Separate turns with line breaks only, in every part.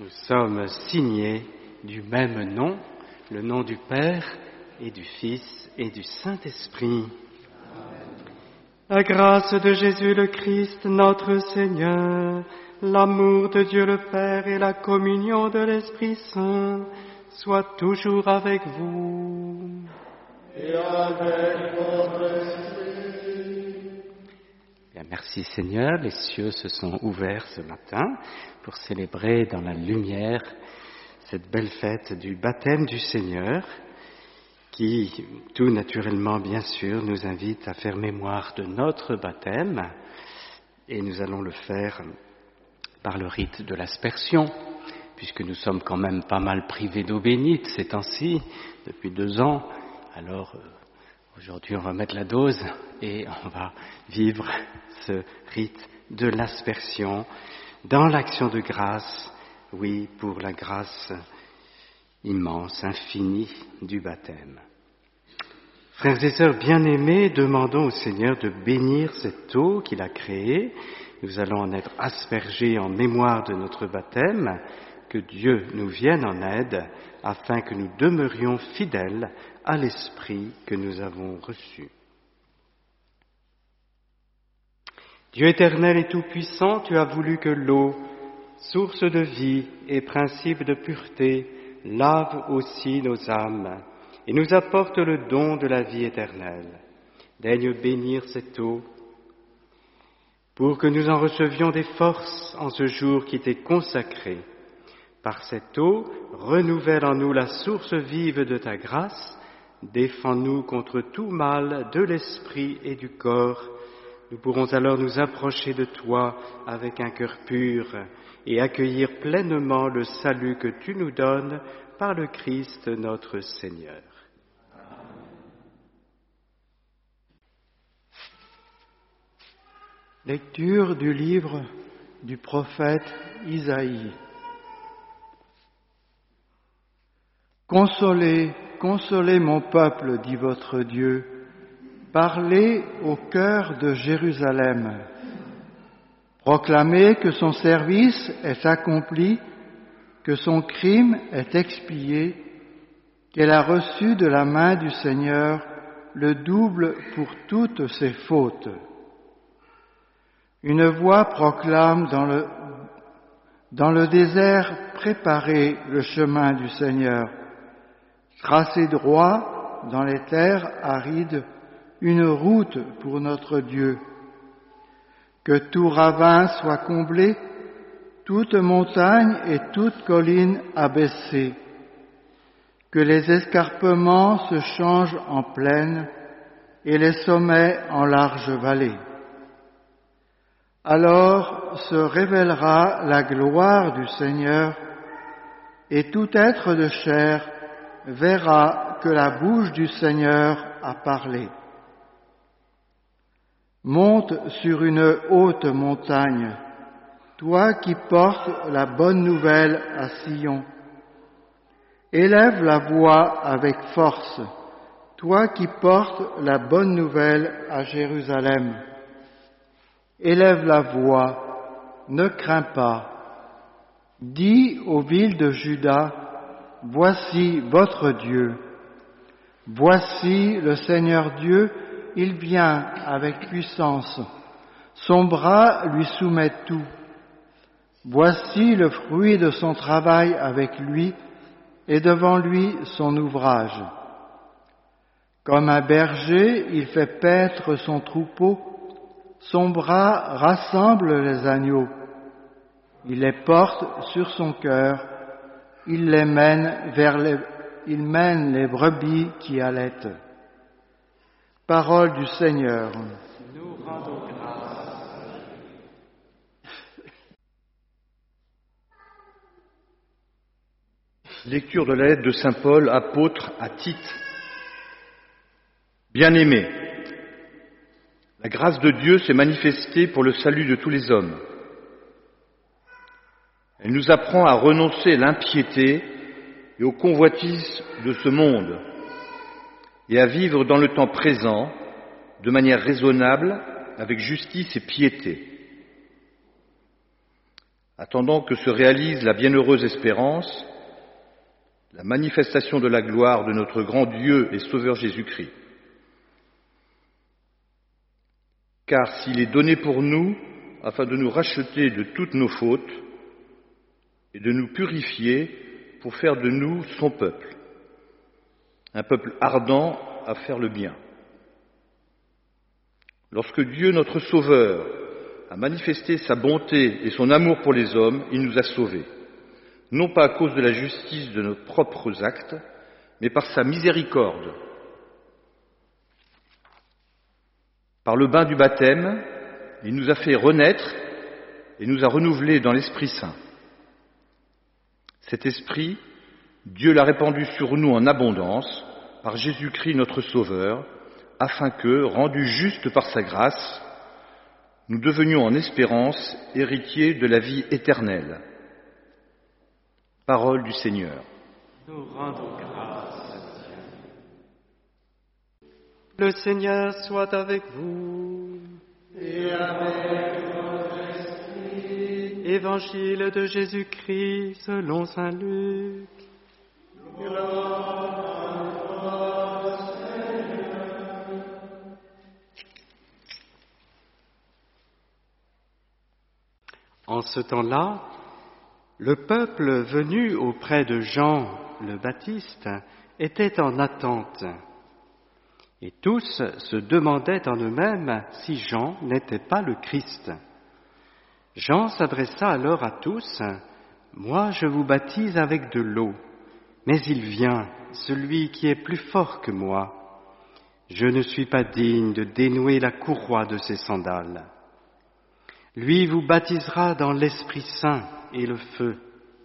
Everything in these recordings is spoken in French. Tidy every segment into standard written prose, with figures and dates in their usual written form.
Nous sommes signés du même nom, le nom du Père et du Fils et du Saint-Esprit. La grâce de Jésus le Christ, notre Seigneur, l'amour de Dieu le Père et la communion de l'Esprit Saint soient toujours avec vous.
Et avec votre esprit.
Bien, merci Seigneur, les cieux se sont ouverts ce matin pour célébrer dans la lumière cette belle fête du baptême du Seigneur qui, tout naturellement bien sûr, nous invite à faire mémoire de notre baptême et nous allons le faire par le rite de l'aspersion puisque nous sommes quand même pas mal privés d'eau bénite ces temps-ci, depuis 2 ans. Alors aujourd'hui on va mettre la dose et on va vivre ce rite de l'aspersion dans l'action de grâce, oui, pour la grâce immense, infinie du baptême. Frères et sœurs bien-aimés, demandons au Seigneur de bénir cette eau qu'il a créée. Nous allons en être aspergés en mémoire de notre baptême. Que Dieu nous vienne en aide afin que nous demeurions fidèles à l'Esprit que nous avons reçu. Dieu éternel et tout-puissant, tu as voulu que l'eau, source de vie et principe de pureté, lave aussi nos âmes et nous apporte le don de la vie éternelle. Daigne bénir cette eau pour que nous en recevions des forces en ce jour qui t'est consacré. Par cette eau, renouvelle en nous la source vive de ta grâce, défends-nous contre tout mal de l'esprit et du corps. Nous pourrons alors nous approcher de toi avec un cœur pur et accueillir pleinement le salut que tu nous donnes par le Christ notre Seigneur.
Lecture du livre du prophète Isaïe. Consolez, consolez mon peuple, dit votre Dieu. Parlez au cœur de Jérusalem. Proclamez que son service est accompli, que son crime est expié, qu'elle a reçu de la main du Seigneur le double pour toutes ses fautes. Une voix proclame dans le désert, préparez le chemin du Seigneur. Tracez droit dans les terres arides une route pour notre Dieu. Que tout ravin soit comblé, toute montagne et toute colline abaissée. Que les escarpements se changent en plaine et les sommets en larges vallées. Alors se révélera la gloire du Seigneur et tout être de chair verra que la bouche du Seigneur a parlé. Monte sur une haute montagne, toi qui portes la bonne nouvelle à Sion. Élève la voix avec force, toi qui portes la bonne nouvelle à Jérusalem. Élève la voix, ne crains pas. Dis aux villes de Juda, voici votre Dieu. Voici le Seigneur Dieu, il vient avec puissance. Son bras lui soumet tout. Voici le fruit de son travail avec lui et devant lui son ouvrage. Comme un berger, il fait paître son troupeau. Son bras rassemble les agneaux. Il les porte sur son cœur. Il mène les brebis qui allaitent. Parole du Seigneur.
Nous rendons grâce.
Lecture de la lettre de saint Paul, apôtre à Tite. Bien-aimés, la grâce de Dieu s'est manifestée pour le salut de tous les hommes. Elle nous apprend à renoncer à l'impiété et aux convoitises de ce monde et à vivre dans le temps présent de manière raisonnable, avec justice et piété. attendant que se réalise la bienheureuse espérance, la manifestation de la gloire de notre grand Dieu et Sauveur Jésus-Christ. Car s'il est donné pour nous, afin de nous racheter de toutes nos fautes et de nous purifier pour faire de nous son peuple, un peuple ardent à faire le bien. Lorsque Dieu, notre Sauveur, a manifesté sa bonté et son amour pour les hommes, il nous a sauvés, non pas à cause de la justice de nos propres actes, mais par sa miséricorde. Par le bain du baptême, il nous a fait renaître et nous a renouvelés dans l'Esprit Saint. Cet Esprit, Dieu l'a répandu sur nous en abondance par Jésus-Christ notre Sauveur, afin que, rendus justes par sa grâce, nous devenions en espérance héritiers de la vie éternelle. Parole du Seigneur.
Nous rendons grâce à Dieu. Le Seigneur soit avec vous.
Et avec votre esprit.
Évangile de Jésus-Christ selon saint Luc.
Gloire à toi, Seigneur.
En ce temps-là, le peuple venu auprès de Jean le Baptiste était en attente, et tous se demandaient en eux-mêmes si Jean n'était pas le Christ. Jean s'adressa alors à tous, « Moi je vous baptise avec de l'eau, mais il vient, celui qui est plus fort que moi. Je ne suis pas digne de dénouer la courroie de ses sandales. Lui vous baptisera dans l'Esprit Saint et le feu. »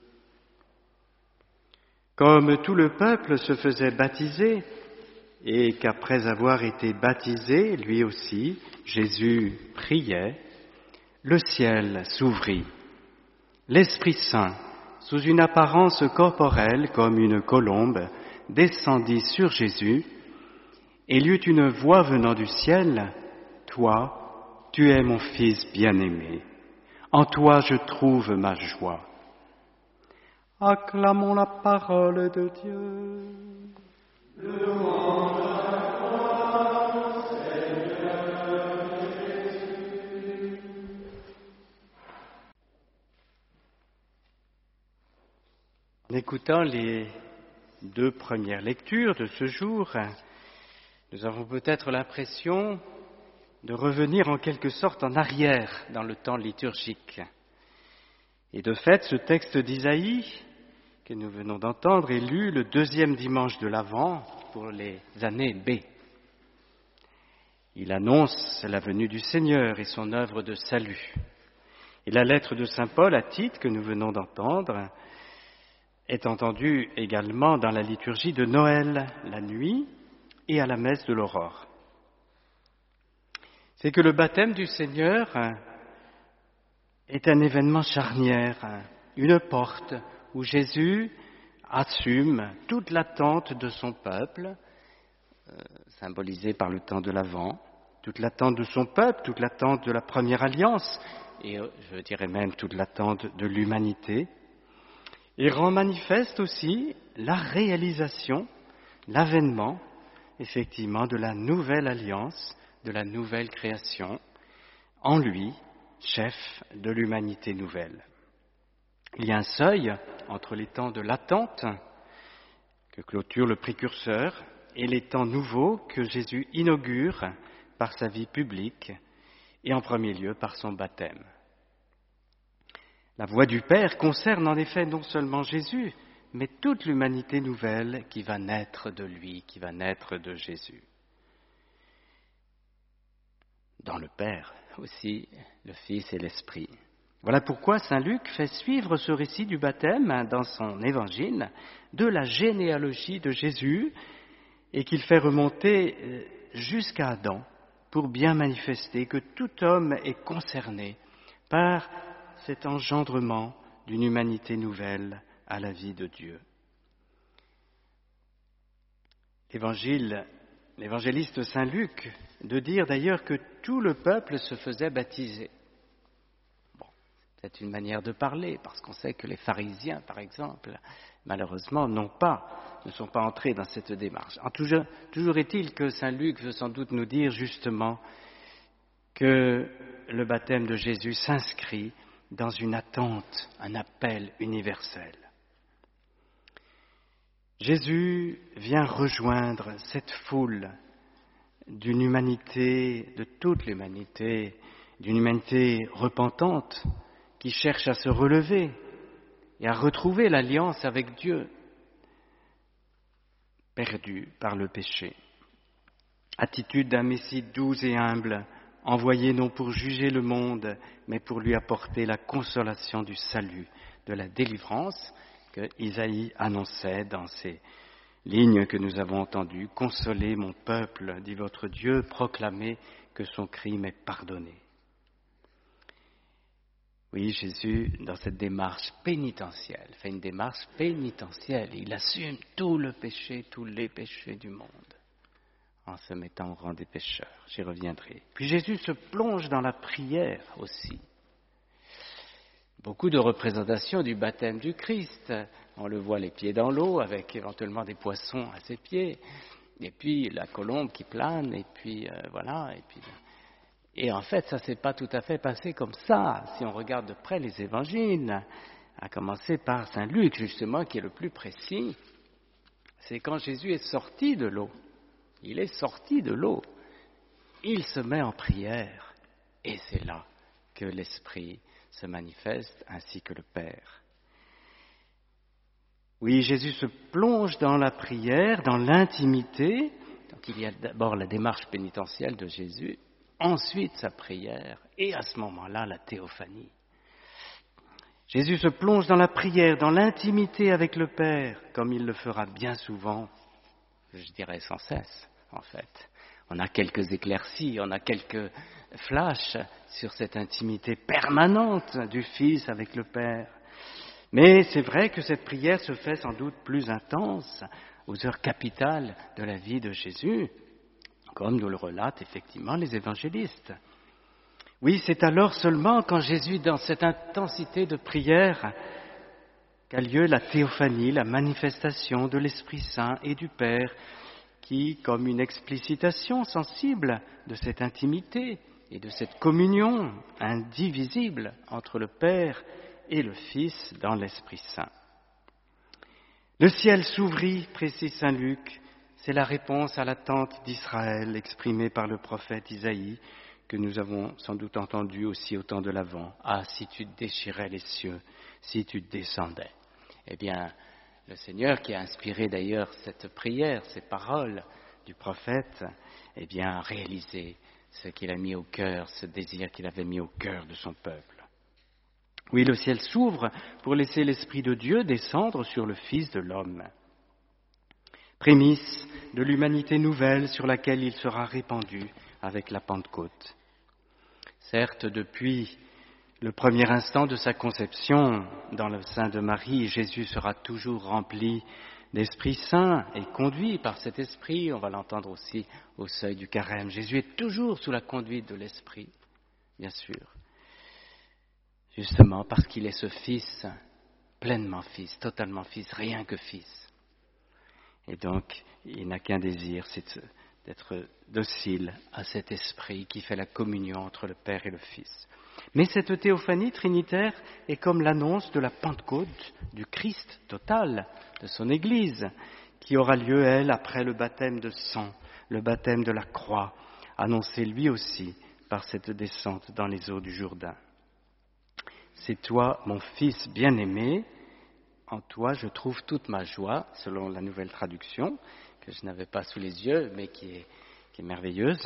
Comme tout le peuple se faisait baptiser, et qu'après avoir été baptisé, lui aussi, Jésus priait, le ciel s'ouvrit. L'Esprit Saint, sous une apparence corporelle comme une colombe, descendit sur Jésus, et il y eut une voix venant du ciel, « Toi, tu es mon Fils bien-aimé, en toi je trouve ma joie. » Acclamons la parole de Dieu.
Louange à toi, Seigneur Jésus.
En écoutant les deux premières lectures de ce jour, nous avons peut-être l'impression de revenir en quelque sorte en arrière dans le temps liturgique. Et de fait, ce texte d'Isaïe que nous venons d'entendre est lu le deuxième dimanche de l'Avent pour les années B. Il annonce la venue du Seigneur et son œuvre de salut. Et la lettre de saint Paul à Tite que nous venons d'entendre est entendue également dans la liturgie de Noël, la nuit, et à la messe de l'aurore. C'est que le baptême du Seigneur est un événement charnière, une porte où Jésus assume toute l'attente de son peuple, symbolisée par le temps de l'Avent, toute l'attente de son peuple, toute l'attente de la première alliance, et je dirais même toute l'attente de l'humanité, et rend manifeste aussi la réalisation, l'avènement, effectivement, de la nouvelle alliance, de la nouvelle création, en lui, chef de l'humanité nouvelle. Il y a un seuil entre les temps de l'attente que clôture le précurseur et les temps nouveaux que Jésus inaugure par sa vie publique et en premier lieu par son baptême. La voix du Père concerne en effet non seulement Jésus, mais toute l'humanité nouvelle qui va naître de lui, qui va naître de Jésus. Dans le Père aussi, le Fils et l'Esprit. Voilà pourquoi saint Luc fait suivre ce récit du baptême dans son évangile de la généalogie de Jésus et qu'il fait remonter jusqu'à Adam pour bien manifester que tout homme est concerné par cet engendrement d'une humanité nouvelle à la vie de Dieu. L'évangéliste saint Luc de dire d'ailleurs que tout le peuple se faisait baptiser. C'est une manière de parler, parce qu'on sait que les pharisiens, par exemple, malheureusement, ne sont pas entrés dans cette démarche. Toujours est-il que Saint Luc veut sans doute nous dire justement que le baptême de Jésus s'inscrit dans une attente, un appel universel. Jésus vient rejoindre cette foule d'une humanité, de toute l'humanité, d'une humanité repentante qui cherche à se relever et à retrouver l'alliance avec Dieu, perdue par le péché. Attitude d'un Messie doux et humble, envoyé non pour juger le monde, mais pour lui apporter la consolation du salut, de la délivrance que Isaïe annonçait dans ces lignes que nous avons entendues. « Consolez mon peuple, dit votre Dieu, proclamez que son crime est pardonné. » Oui, Jésus, dans cette démarche pénitentielle, fait une démarche pénitentielle. Il assume tout le péché, tous les péchés du monde, en se mettant au rang des pécheurs. J'y reviendrai. Puis Jésus se plonge dans la prière aussi. Beaucoup de représentations du baptême du Christ. On le voit les pieds dans l'eau, avec éventuellement des poissons à ses pieds, et puis la colombe qui plane, et puis voilà, et en fait, ça ne s'est pas tout à fait passé comme ça. Si on regarde de près les évangiles, à commencer par Saint Luc, justement, qui est le plus précis, c'est quand Jésus est sorti de l'eau. Il est sorti de l'eau. Il se met en prière. Et c'est là que l'Esprit se manifeste, ainsi que le Père. Oui, Jésus se plonge dans la prière, dans l'intimité. Donc il y a d'abord la démarche pénitentielle de Jésus, ensuite sa prière, et à ce moment-là, la théophanie. Jésus se plonge dans la prière, dans l'intimité avec le Père, comme il le fera bien souvent, je dirais sans cesse, en fait. On a quelques éclaircies, on a quelques flashs sur cette intimité permanente du Fils avec le Père. Mais c'est vrai que cette prière se fait sans doute plus intense aux heures capitales de la vie de Jésus, comme nous le relatent effectivement les évangélistes. Oui, c'est alors seulement quand Jésus, dans cette intensité de prière, qu'a lieu la théophanie, la manifestation de l'Esprit Saint et du Père, qui, comme une explicitation sensible de cette intimité et de cette communion indivisible entre le Père et le Fils dans l'Esprit Saint. Le ciel s'ouvrit, précise Saint Luc, c'est la réponse à l'attente d'Israël exprimée par le prophète Isaïe, que nous avons sans doute entendu aussi au temps de l'Avent. « Ah, si tu déchirais les cieux, si tu descendais !» Eh bien, le Seigneur, qui a inspiré d'ailleurs cette prière, ces paroles du prophète, eh bien, a réalisé ce qu'il a mis au cœur, ce désir qu'il avait mis au cœur de son peuple. Oui, le ciel s'ouvre pour laisser l'Esprit de Dieu descendre sur le Fils de l'homme. Prémisse de l'humanité nouvelle sur laquelle il sera répandu avec la Pentecôte. Certes, depuis le premier instant de sa conception dans le sein de Marie, Jésus sera toujours rempli d'Esprit Saint et conduit par cet Esprit. On va l'entendre aussi au seuil du carême. Jésus est toujours sous la conduite de l'Esprit, bien sûr. Justement parce qu'il est ce Fils, pleinement Fils, totalement Fils, rien que Fils. Et donc, il n'a qu'un désir, c'est d'être docile à cet esprit qui fait la communion entre le Père et le Fils. Mais cette théophanie trinitaire est comme l'annonce de la Pentecôte du Christ total, de son Église, qui aura lieu, elle, après le baptême de sang, le baptême de la croix, annoncé lui aussi par cette descente dans les eaux du Jourdain. C'est toi, mon Fils bien-aimé, en toi je trouve toute ma joie, selon la nouvelle traduction, que je n'avais pas sous les yeux, mais qui est merveilleuse.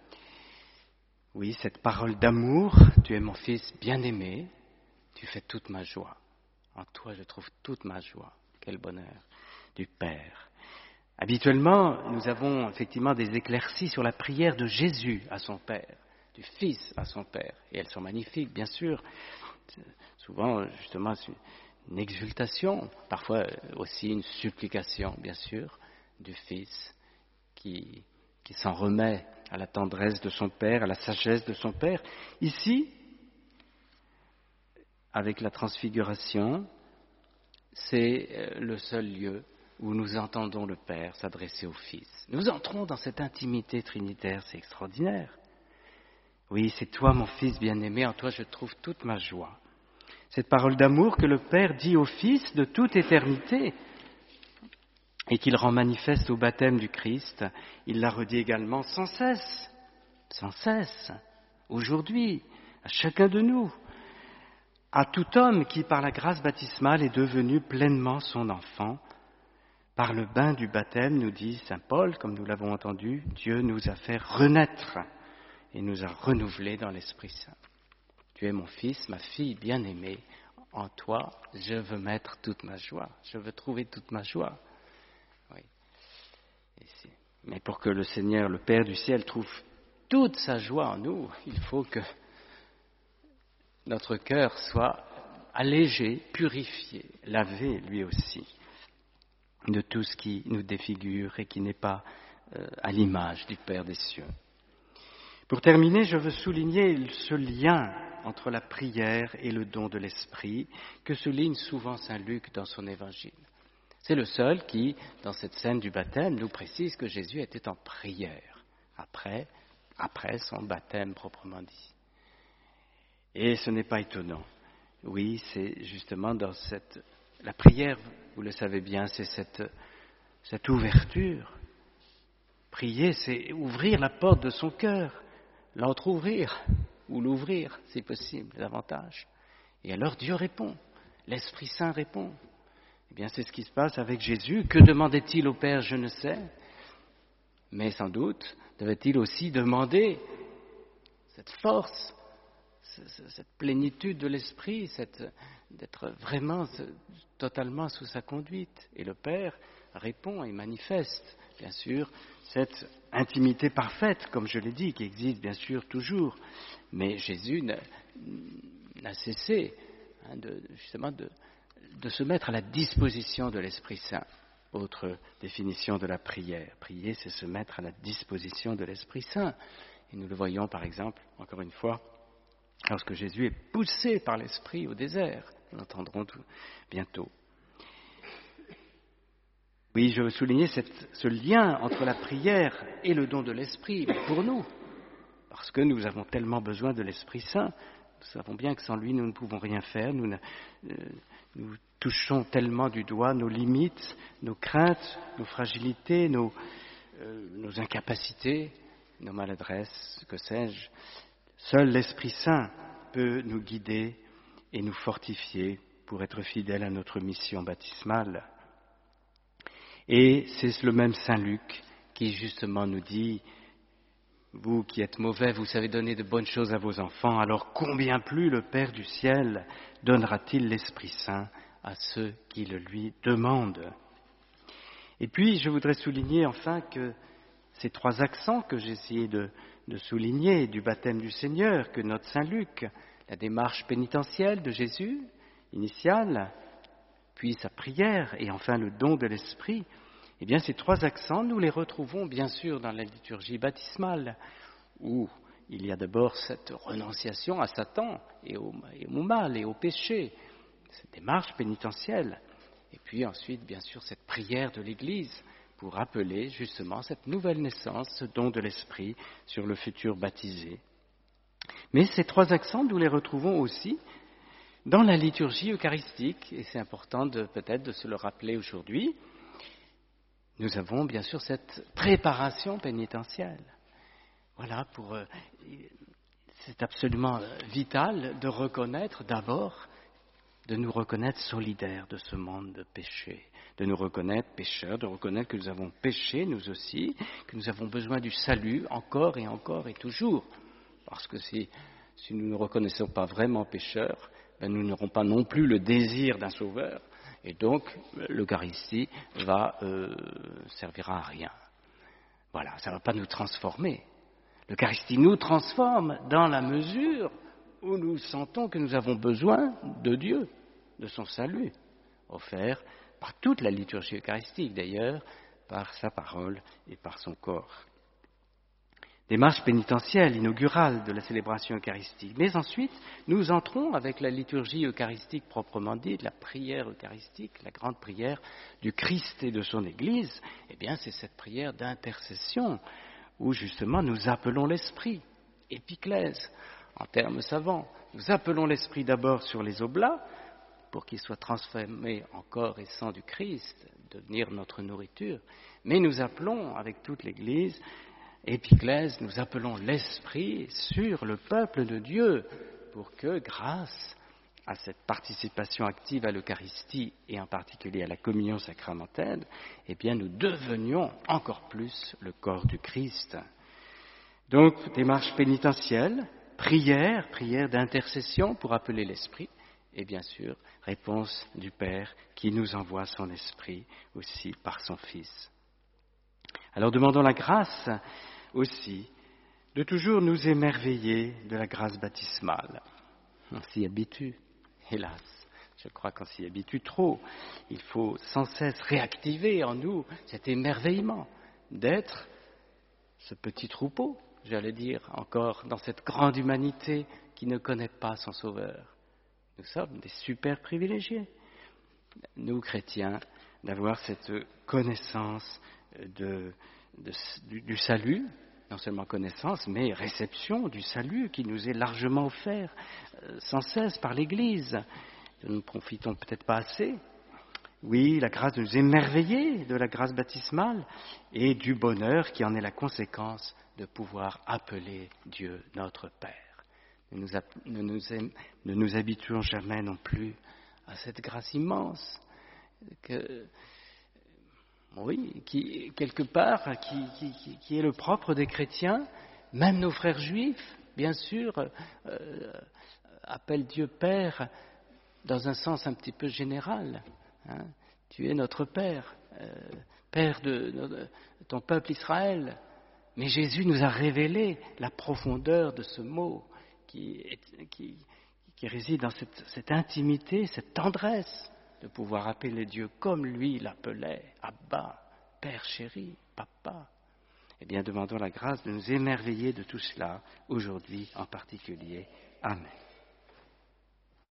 Oui, cette parole d'amour, tu es mon Fils bien-aimé, tu fais toute ma joie. En toi je trouve toute ma joie. Quel bonheur du Père. Habituellement, nous avons effectivement des éclaircies sur la prière de Jésus à son Père, du Fils à son Père. Et elles sont magnifiques, bien sûr. Souvent, justement, c'est une exultation, parfois aussi une supplication, bien sûr, du Fils qui s'en remet à la tendresse de son Père, à la sagesse de son Père. Ici, avec la transfiguration, c'est le seul lieu où nous entendons le Père s'adresser au Fils. Nous entrons dans cette intimité trinitaire, c'est extraordinaire. Oui, c'est toi mon Fils bien-aimé, en toi je trouve toute ma joie. Cette parole d'amour que le Père dit au Fils de toute éternité et qu'il rend manifeste au baptême du Christ, il la redit également sans cesse, aujourd'hui, à chacun de nous, à tout homme qui, par la grâce baptismale, est devenu pleinement son enfant. Par le bain du baptême, nous dit saint Paul, comme nous l'avons entendu, Dieu nous a fait renaître et nous a renouvelés dans l'Esprit Saint. Tu es mon fils, ma fille bien-aimée, en toi, je veux mettre toute ma joie, je veux trouver toute ma joie. Oui. Mais pour que le Seigneur, le Père du ciel, trouve toute sa joie en nous, il faut que notre cœur soit allégé, purifié, lavé lui aussi de tout ce qui nous défigure et qui n'est pas à l'image du Père des cieux. Pour terminer, je veux souligner ce lien entre la prière et le don de l'Esprit que souligne souvent saint Luc dans son évangile. C'est le seul qui, dans cette scène du baptême, nous précise que Jésus était en prière après son baptême proprement dit. Et ce n'est pas étonnant. Oui, c'est justement dans la prière, vous le savez bien, c'est cette ouverture. Prier, c'est ouvrir la porte de son cœur, l'entrouvrir ou l'ouvrir, si possible, davantage. Et alors Dieu répond, l'Esprit Saint répond. Eh bien, c'est ce qui se passe avec Jésus. Que demandait-il au Père, je ne sais. Mais sans doute devait-il aussi demander cette force, cette plénitude de l'esprit, d'être vraiment totalement sous sa conduite. Et le Père répond et manifeste, bien sûr, cette intimité parfaite, comme je l'ai dit, qui existe bien sûr toujours. Mais Jésus n'a cessé justement de se mettre à la disposition de l'Esprit Saint. Autre définition de la prière. Prier, c'est se mettre à la disposition de l'Esprit Saint. Et nous le voyons, par exemple, encore une fois, lorsque Jésus est poussé par l'Esprit au désert. Nous l'entendrons bientôt. Oui, je veux souligner ce lien entre la prière et le don de l'Esprit pour nous, parce que nous avons tellement besoin de l'Esprit Saint. Nous savons bien que sans lui, nous ne pouvons rien faire. Nous touchons tellement du doigt nos limites, nos craintes, nos fragilités, nos incapacités, nos maladresses, que sais-je. Seul l'Esprit Saint peut nous guider et nous fortifier pour être fidèles à notre mission baptismale. Et c'est le même Saint Luc qui justement nous dit « Vous qui êtes mauvais, vous savez donner de bonnes choses à vos enfants, alors combien plus le Père du ciel donnera-t-il l'Esprit Saint à ceux qui le lui demandent ?» Et puis, je voudrais souligner enfin que ces trois accents que j'ai essayé de souligner du baptême du Seigneur, que note Saint Luc, la démarche pénitentielle de Jésus, initiale, puis sa prière et enfin le don de l'Esprit, eh bien ces trois accents, nous les retrouvons bien sûr dans la liturgie baptismale, où il y a d'abord cette renonciation à Satan et au mal et au péché, cette démarche pénitentielle, et puis ensuite bien sûr cette prière de l'Église pour rappeler justement cette nouvelle naissance, ce don de l'Esprit sur le futur baptisé. Mais ces trois accents, nous les retrouvons aussi dans la liturgie eucharistique, et c'est important peut-être de se le rappeler aujourd'hui. Nous avons bien sûr cette préparation pénitentielle. Voilà, c'est absolument vital de reconnaître d'abord, de nous reconnaître solidaires de ce monde de péché, de nous reconnaître pécheurs, de reconnaître que nous avons péché nous aussi, que nous avons besoin du salut encore et toujours. Parce que si nous ne nous reconnaissons pas vraiment pécheurs, nous n'aurons pas non plus le désir d'un sauveur, et donc l'Eucharistie servira à rien. Voilà, ça ne va pas nous transformer. L'Eucharistie nous transforme dans la mesure où nous sentons que nous avons besoin de Dieu, de son salut, offert par toute la liturgie eucharistique d'ailleurs, par sa parole et par son corps. démarche pénitentielle, inaugurale de la célébration eucharistique. Mais ensuite, nous entrons avec la liturgie eucharistique proprement dite, la prière eucharistique, la grande prière du Christ et de son Église. Eh bien, c'est cette prière d'intercession où justement nous appelons l'Esprit, épiclèse, en termes savants. Nous appelons l'Esprit d'abord sur les oblats, pour qu'il soit transformé en corps et sang du Christ, devenir notre nourriture. Mais nous appelons, avec toute l'Église, épiclèse, nous appelons l'Esprit sur le peuple de Dieu, pour que, grâce à cette participation active à l'Eucharistie, et en particulier à la communion sacramentelle, eh bien, nous devenions encore plus le corps du Christ. Donc, démarche pénitentielle, prière d'intercession pour appeler l'Esprit, et bien sûr, réponse du Père qui nous envoie son Esprit aussi par son Fils. Alors demandons la grâce aussi de toujours nous émerveiller de la grâce baptismale. On s'y habitue, hélas. Je crois qu'on s'y habitue trop. Il faut sans cesse réactiver en nous cet émerveillement d'être ce petit troupeau, j'allais dire, encore dans cette grande humanité qui ne connaît pas son Sauveur. Nous sommes des super privilégiés, nous chrétiens, d'avoir cette connaissance du salut, non seulement connaissance, mais réception du salut qui nous est largement offert sans cesse par l'Église. Nous ne profitons peut-être pas assez. Oui, la grâce de nous émerveiller de la grâce baptismale et du bonheur qui en est la conséquence de pouvoir appeler Dieu notre Père. Ne nous habituons jamais non plus à cette grâce immense qui quelque part, qui est le propre des chrétiens. Même nos frères juifs, bien sûr, appellent Dieu Père dans un sens un petit peu général. Hein. Tu es notre Père, Père de ton peuple Israël. Mais Jésus nous a révélé la profondeur de ce mot qui réside dans cette intimité, cette tendresse de pouvoir appeler Dieu comme lui l'appelait, Abba, Père chéri, Papa. Eh bien, demandons la grâce de nous émerveiller de tout cela aujourd'hui en particulier. Amen.